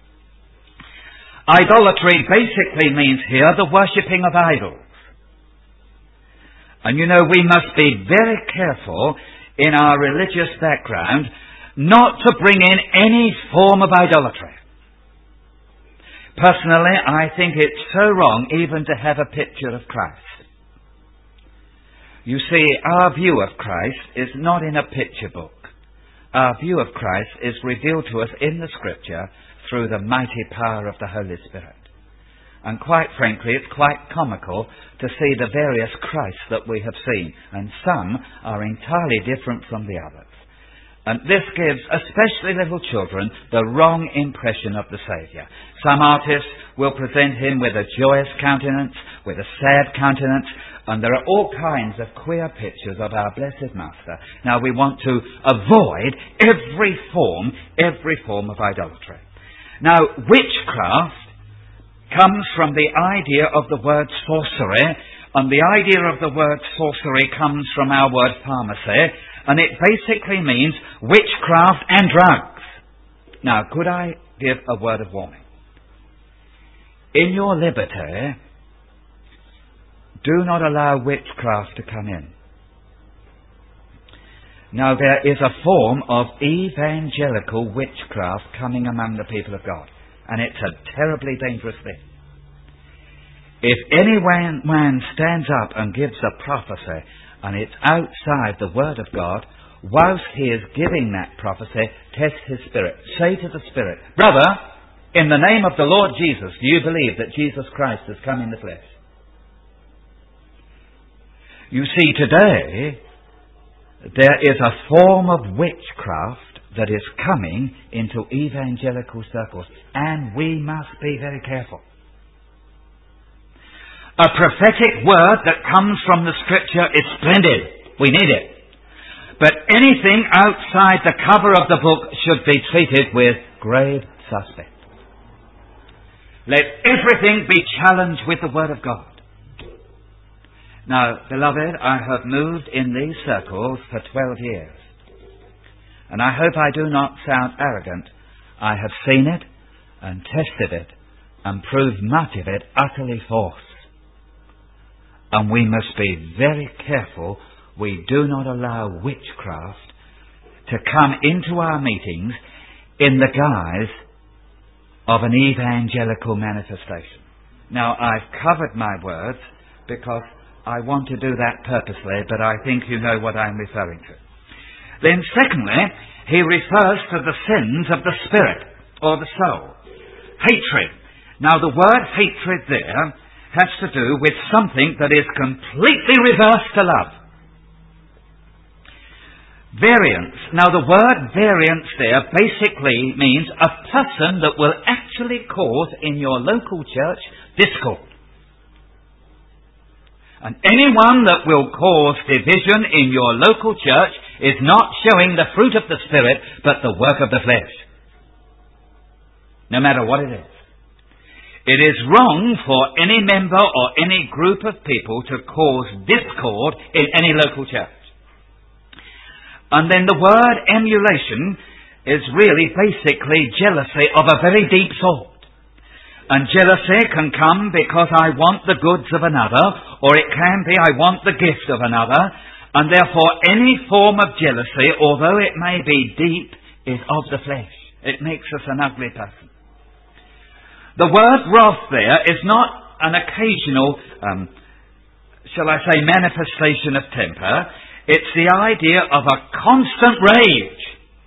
Idolatry basically means here the worshipping of idols. And you know, we must be very careful in our religious background not to bring in any form of idolatry. Personally, I think it's so wrong even to have a picture of Christ. You see, our view of Christ is not in a picture book. Our view of Christ is revealed to us in the Scripture through the mighty power of the Holy Spirit. And quite frankly, it's quite comical to see the various Christs that we have seen, and some are entirely different from the others. And this gives, especially little children, the wrong impression of the Saviour. Some artists will present him with a joyous countenance, with a sad countenance, and there are all kinds of queer pictures of our blessed Master. Now we want to avoid every form, every form of idolatry. Now, witchcraft comes from the idea of the word sorcery, and the idea of the word sorcery comes from our word pharmacy, and it basically means witchcraft and drugs. Now, could I give a word of warning? In your liberty, do not allow witchcraft to come in. Now, there is a form of evangelical witchcraft coming among the people of God, and it's a terribly dangerous thing. If any man stands up and gives a prophecy, and it's outside the Word of God, whilst he is giving that prophecy, test his spirit. Say to the spirit, brother, in the name of the Lord Jesus, do you believe that Jesus Christ has come in the flesh? You see, today, there is a form of witchcraft that is coming into evangelical circles, and we must be very careful. A prophetic word that comes from the Scripture is splendid. We need it. But anything outside the cover of the book should be treated with grave suspect. Let everything be challenged with the Word of God. Now, beloved, I have moved in these circles for twelve years. And I hope I do not sound arrogant. I have seen it and tested it and proved much of it utterly false. And we must be very careful we do not allow witchcraft to come into our meetings in the guise of an evangelical manifestation. Now, I've covered my words because I want to do that purposely, but I think you know what I'm referring to. Then secondly, he refers to the sins of the spirit or the soul. Hatred. Now, the word hatred there has to do with something that is completely reversed to love. Variance. Now, the word variance there basically means a person that will actually cause in your local church discord. And anyone that will cause division in your local church is not showing the fruit of the Spirit, but the work of the flesh. No matter what it is. It is wrong for any member or any group of people to cause discord in any local church. And then the word emulation is really basically jealousy of a very deep sort. And jealousy can come because I want the goods of another, or it can be I want the gift of another, and therefore any form of jealousy, although it may be deep, is of the flesh. It makes us an ugly person. The word wrath there is not an occasional, um, shall I say, manifestation of temper. It's the idea of a constant rage.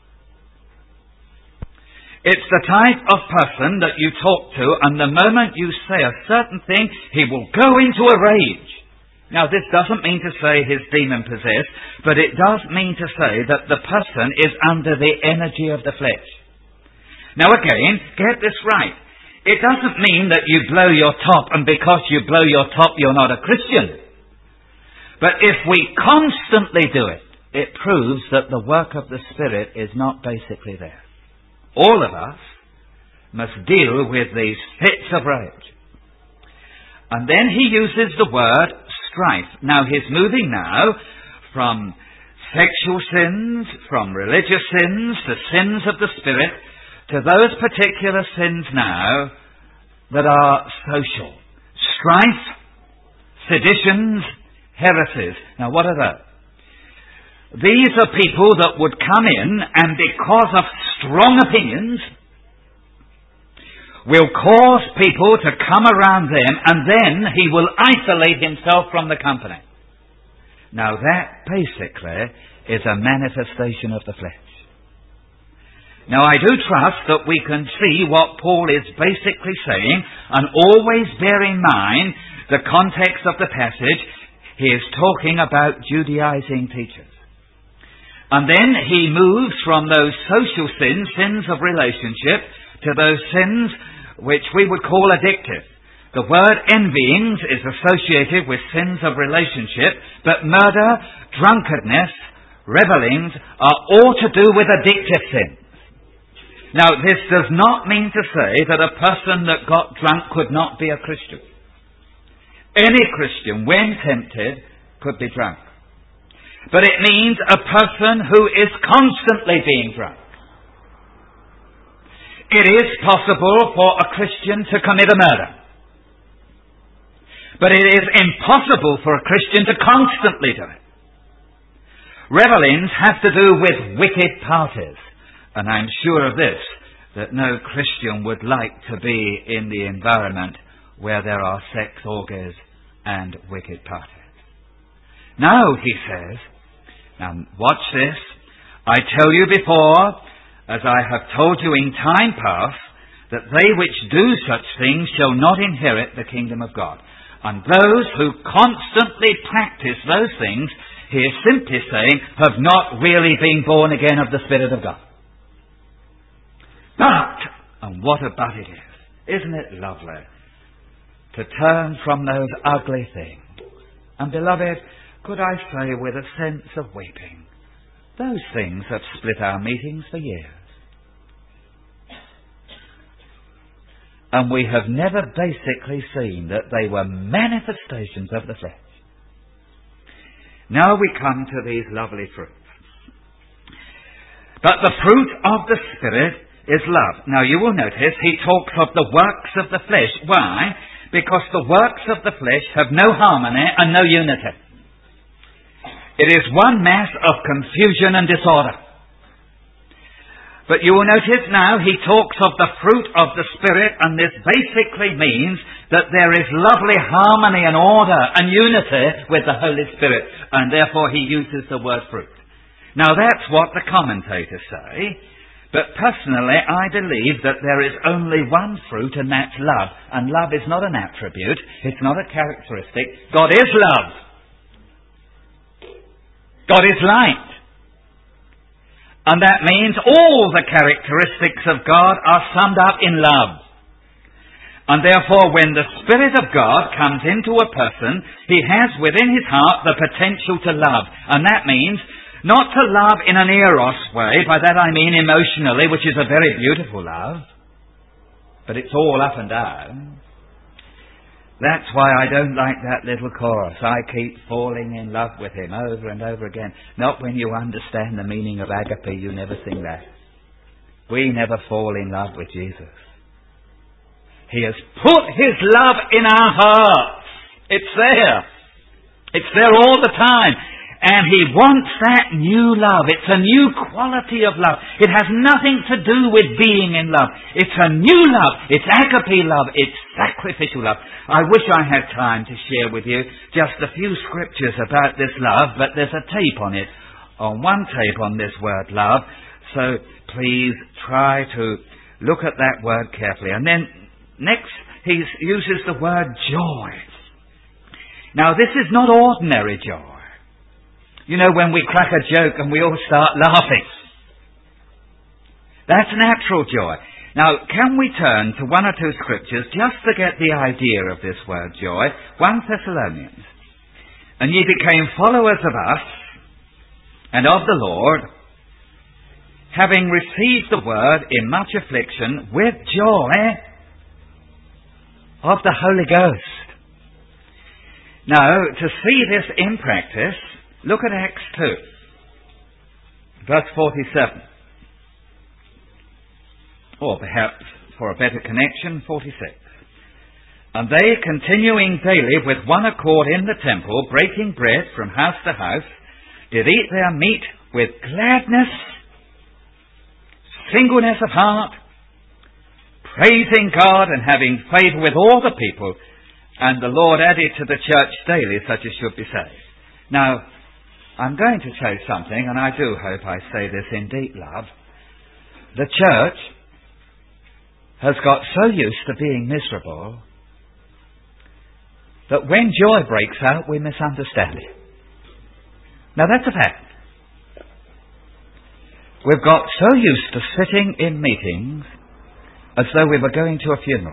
It's the type of person that you talk to, and the moment you say a certain thing, he will go into a rage. Now, this doesn't mean to say he's demon-possessed, but it does mean to say that the person is under the energy of the flesh. Now, again, get this right. It doesn't mean that you blow your top, and because you blow your top, you're not a Christian. But if we constantly do it, it proves that the work of the Spirit is not basically there. All of us must deal with these fits of rage. And then he uses the word strife. Now he's moving now from sexual sins, from religious sins, to sins of the Spirit, to those particular sins now that are social. Strife, seditions, heresies. Now what are those? These are people that would come in and because of strong opinions will cause people to come around them, and then he will isolate himself from the company. Now that basically is a manifestation of the flesh. Now I do trust that we can see what Paul is basically saying, and always bear in mind the context of the passage. He is talking about Judaizing teachers. And then he moves from those social sins, sins of relationship, to those sins which we would call addictive. The word envyings is associated with sins of relationship, but murder, drunkenness, revelings are all to do with addictive sins. Now, this does not mean to say that a person that got drunk could not be a Christian. Any Christian, when tempted, could be drunk. But it means a person who is constantly being drunk. It is possible for a Christian to commit a murder. But it is impossible for a Christian to constantly do it. Revelings have to do with wicked parties. And I'm sure of this, that no Christian would like to be in the environment where there are sex orgies and wicked parties. Now, he says, now watch this, I tell you before, as I have told you in time past, that they which do such things shall not inherit the kingdom of God. And those who constantly practice those things, he is simply saying, have not really been born again of the Spirit of God. But, and what a but it is, isn't it lovely to turn from those ugly things? And beloved, could I say with a sense of weeping, those things have split our meetings for years. And we have never basically seen that they were manifestations of the flesh. Now we come to these lovely fruits. But the fruit of the Spirit is love. Now you will notice he talks of the works of the flesh. Why? Because the works of the flesh have no harmony and no unity. It is one mass of confusion and disorder. But you will notice now he talks of the fruit of the Spirit, and this basically means that there is lovely harmony and order and unity with the Holy Spirit, and therefore he uses the word fruit. Now that's what the commentators say, but personally I believe that there is only one fruit, and that's love. And love is not an attribute, it's not a characteristic. God is love. God is light. And that means all the characteristics of God are summed up in love. And therefore, when the Spirit of God comes into a person, he has within his heart the potential to love. And that means not to love in an eros way, by that I mean emotionally, which is a very beautiful love, but it's all up and down. That's why I don't like that little chorus. I keep falling in love with him over and over again. Not when you understand the meaning of agape, you never sing that. We never fall in love with Jesus. He has put his love in our hearts. It's there. It's there all the time. And he wants that new love. It's a new quality of love. It has nothing to do with being in love. It's a new love. It's agape love. It's sacrificial love. I wish I had time to share with you just a few scriptures about this love, but there's a tape on it, on one tape on this word love. So please try to look at that word carefully. And then next he uses the word joy. Now this is not ordinary joy. You know, when we crack a joke and we all start laughing. That's natural joy. Now, can we turn to one or two scriptures just to get the idea of this word joy? First Thessalonians. And ye became followers of us and of the Lord, having received the word in much affliction with joy of the Holy Ghost. Now, to see this in practice, look at Acts two, verse forty-seven. Or perhaps, for a better connection, forty-six. And they, continuing daily with one accord in the temple, breaking bread from house to house, did eat their meat with gladness, singleness of heart, praising God and having favour with all the people, and the Lord added to the church daily such as should be saved. Now, I'm going to say something, and I do hope I say this in deep love. The church has got so used to being miserable that when joy breaks out, we misunderstand it. Now, that's a fact. We've got so used to sitting in meetings as though we were going to a funeral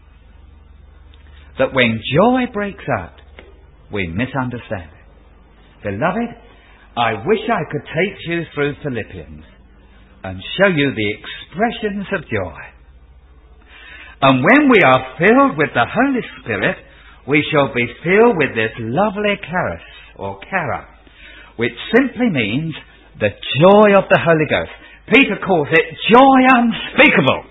that when joy breaks out, we misunderstand it. Beloved, I wish I could take you through Philippians and show you the expressions of joy. And when we are filled with the Holy Spirit, we shall be filled with this lovely charis, or chara, which simply means the joy of the Holy Ghost. Peter calls it joy unspeakable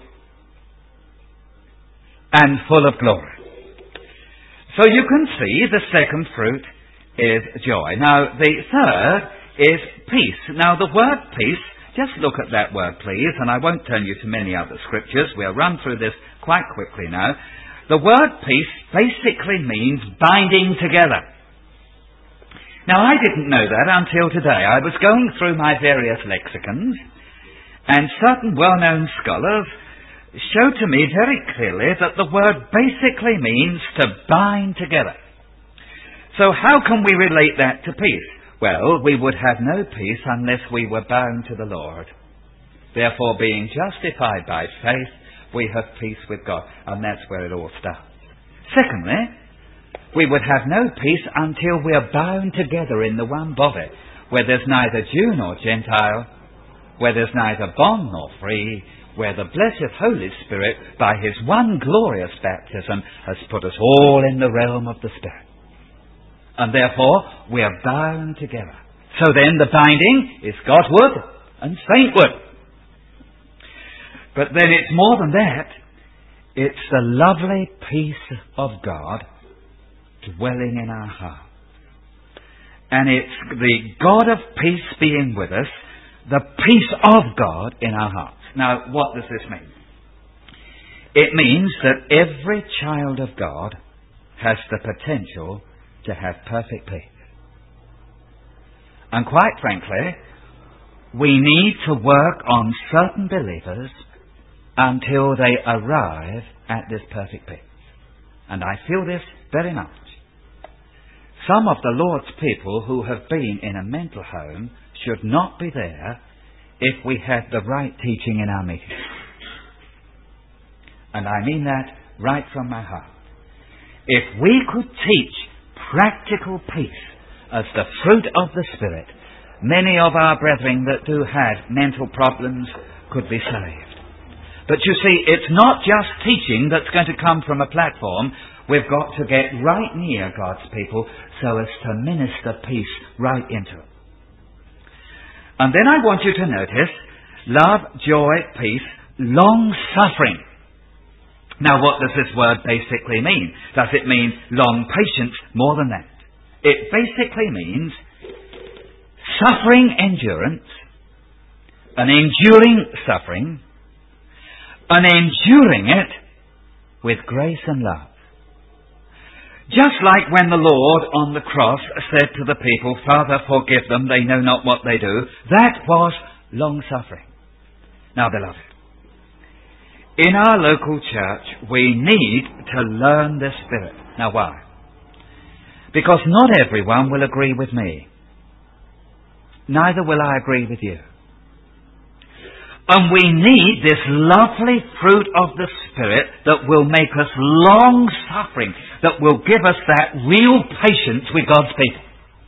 and full of glory. So you can see the second fruit is joy. Now, the third is peace. Now, the word peace, just look at that word, please, and I won't turn you to many other scriptures. We'll run through this quite quickly now. The word peace basically means binding together. Now, I didn't know that until today. I was going through my various lexicons, and certain well-known scholars showed to me very clearly that the word basically means to bind together. So how can we relate that to peace? Well, we would have no peace unless we were bound to the Lord. Therefore, being justified by faith, we have peace with God. And that's where it all starts. Secondly, we would have no peace until we are bound together in the one body, where there's neither Jew nor Gentile, where there's neither bond nor free, where the blessed Holy Spirit, by his one glorious baptism, has put us all in the realm of the Spirit. And therefore, we are bound together. So then, the binding is Godward and saintward. But then it's more than that. It's the lovely peace of God dwelling in our heart. And it's the God of peace being with us, the peace of God in our hearts. Now, what does this mean? It means that every child of God has the potential to have perfect peace. And quite frankly, we need to work on certain believers until they arrive at this perfect peace. And I feel this very much. Some of the Lord's people who have been in a mental home should not be there if we had the right teaching in our meetings. And I mean that right from my heart. If we could teach practical peace as the fruit of the Spirit, many of our brethren that do have mental problems could be saved. But you see, it's not just teaching that's going to come from a platform. We've got to get right near God's people so as to minister peace right into it. And then I want you to notice love, joy, peace, long-suffering. Now, what does this word basically mean? Does it mean long patience? More than that. It basically means suffering endurance, an enduring suffering, and enduring it with grace and love. Just like when the Lord on the cross said to the people, Father, forgive them, they know not what they do. That was long-suffering. Now, beloved, in our local church, we need to learn this spirit. Now, why? Because not everyone will agree with me. Neither will I agree with you. And we need this lovely fruit of the Spirit that will make us long-suffering, that will give us that real patience with God's people.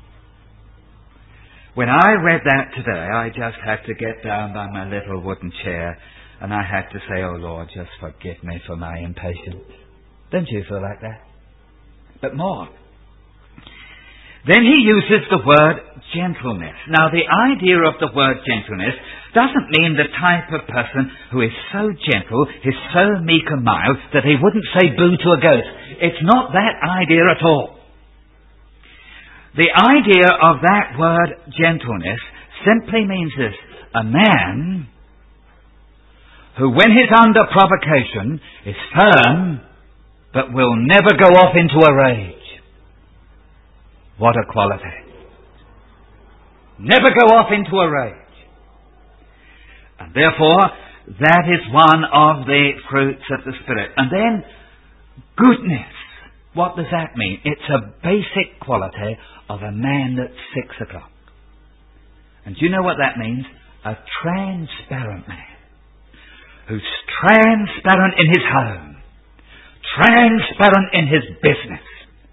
When I read that today, I just had to get down by my little wooden chair and I had to say, oh Lord, just forgive me for my impatience. Don't you feel like that? But more. Then he uses the word gentleness. Now, the idea of the word gentleness doesn't mean the type of person who is so gentle, is so meek and mild, that he wouldn't say boo to a ghost. It's not that idea at all. The idea of that word gentleness simply means this: a man who, when he's under provocation, is firm but will never go off into a rage. What a quality. Never go off into a rage. And therefore, that is one of the fruits of the Spirit. And then, goodness. What does that mean? It's a basic quality of a man that's six o'clock. And do you know what that means? A transparent man. Who's transparent in his home. Transparent in his business.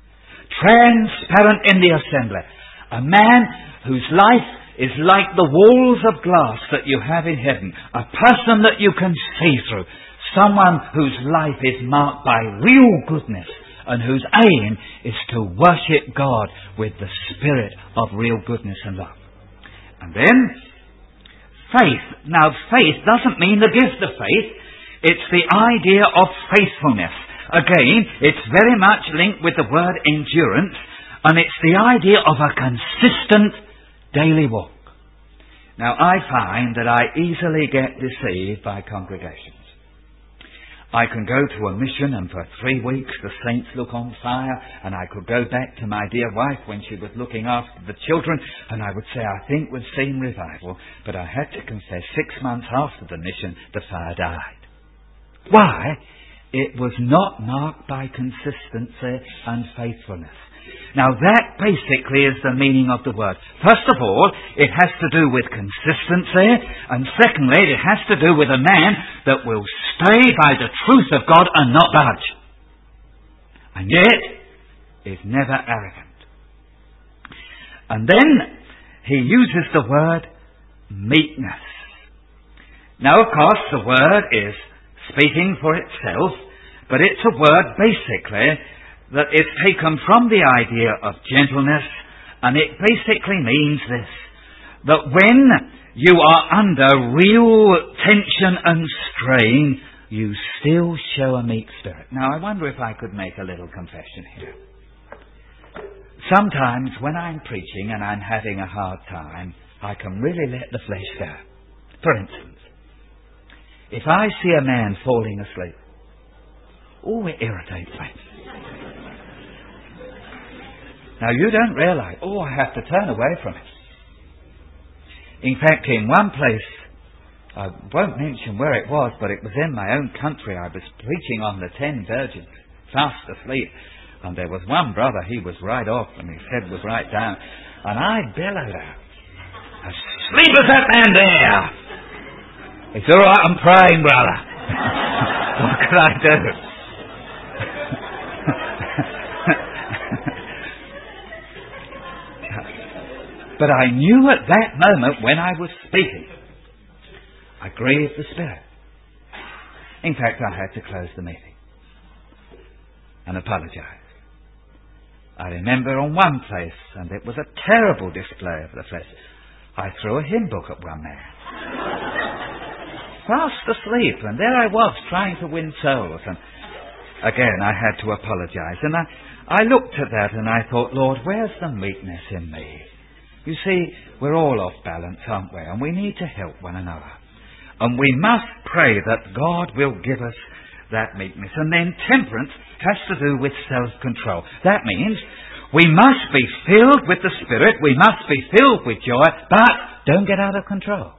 Transparent in the assembly. A man whose life is like the walls of glass that you have in heaven. A person that you can see through. Someone whose life is marked by real goodness and whose aim is to worship God with the spirit of real goodness and love. And then, faith. Now, faith doesn't mean the gift of faith. It's the idea of faithfulness. Again, it's very much linked with the word endurance, and it's the idea of a consistent daily walk. Now, I find that I easily get deceived by congregations. I can go to a mission and for three weeks the saints look on fire, and I could go back to my dear wife when she was looking after the children and I would say, I think we've seen revival, but I had to confess six months after the mission the fire died. Why? It was not marked by consistency and faithfulness. Now that basically is the meaning of the word. First of all, it has to do with consistency, and secondly, it has to do with a man that will stay by the truth of God and not budge. And yet, is never arrogant. And then, he uses the word meekness. Now, of course, the word is speaking for itself, but it's a word basically that is taken from the idea of gentleness, and it basically means this: that when you are under real tension and strain, you still show a meek spirit. Now, I wonder if I could make a little confession here. Sometimes when I'm preaching and I'm having a hard time, I can really let the flesh go. For instance, if I see a man falling asleep, oh, it irritates me. Now, you don't realise, oh, I have to turn away from it. In fact, in one place, I won't mention where it was, but it was in my own country. I was preaching on the ten virgins, fast asleep. And there was one brother, he was right off, and his head was right down. And I bellowed out, "Asleep as that man there!" "It's all right, I'm praying, brother." What could I do? But I knew at that moment when I was speaking, I grieved the Spirit. In fact, I had to close the meeting and apologise. I remember on one place, and it was a terrible display of the flesh, I threw a hymn book at one man. Fast asleep, and there I was trying to win souls. And again, I had to apologise. And I, I looked at that and I thought, Lord, where's the meekness in me? You see, we're all off balance, aren't we? And we need to help one another. And we must pray that God will give us that meekness. And then temperance has to do with self-control. That means we must be filled with the Spirit, we must be filled with joy, but don't get out of control.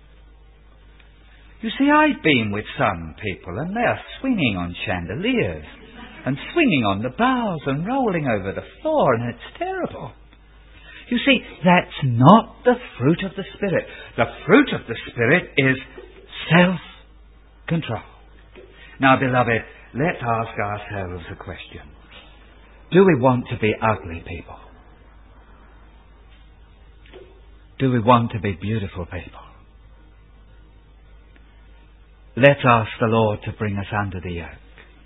You see, I've been with some people and they're swinging on chandeliers and swinging on the bars and rolling over the floor, and it's terrible. You see, that's not the fruit of the Spirit. The fruit of the Spirit is self-control. Now, beloved, let's ask ourselves a question. Do we want to be ugly people? Do we want to be beautiful people? Let's ask the Lord to bring us under the yoke.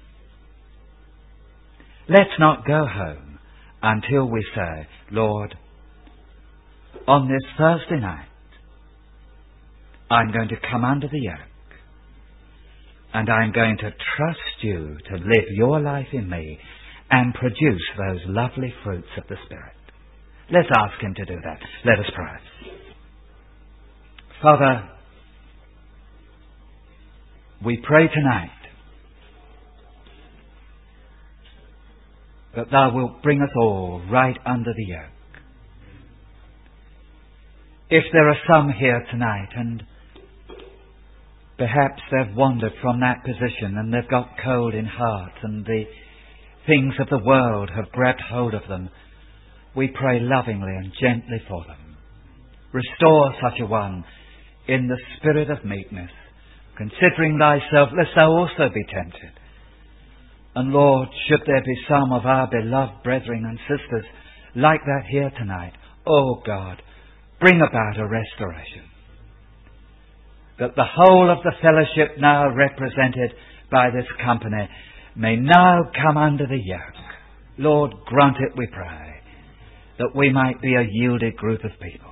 Let's not go home until we say, Lord, on this Thursday night, I'm going to come under the yoke, and I'm going to trust you to live your life in me and produce those lovely fruits of the Spirit. Let's ask him to do that. Let us pray. Father, we pray tonight that thou wilt bring us all right under the yoke. If there are some here tonight and perhaps they've wandered from that position and they've got cold in heart and the things of the world have grabbed hold of them, we pray lovingly and gently for them. Restore such a one in the spirit of meekness, considering thyself lest thou also be tempted. And Lord, should there be some of our beloved brethren and sisters like that here tonight, oh God, bring about a restoration. That the whole of the fellowship now represented by this company may now come under the yoke. Lord, grant it, we pray, that we might be a yielded group of people.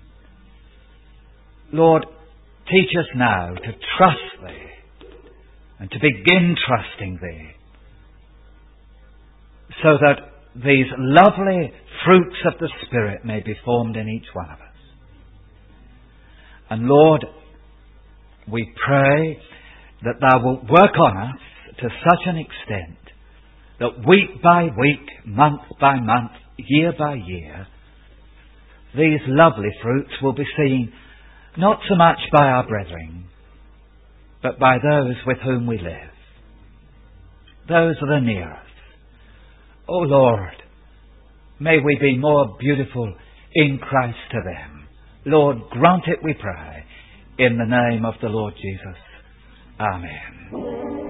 Lord, teach us now to trust Thee and to begin trusting Thee, so that these lovely fruits of the Spirit may be formed in each one of us. And Lord, we pray that Thou wilt work on us to such an extent that week by week, month by month, year by year, these lovely fruits will be seen not so much by our brethren, but by those with whom we live, those that are near us. O Lord, may we be more beautiful in Christ to them. Lord, grant it, we pray, in the name of the Lord Jesus. Amen.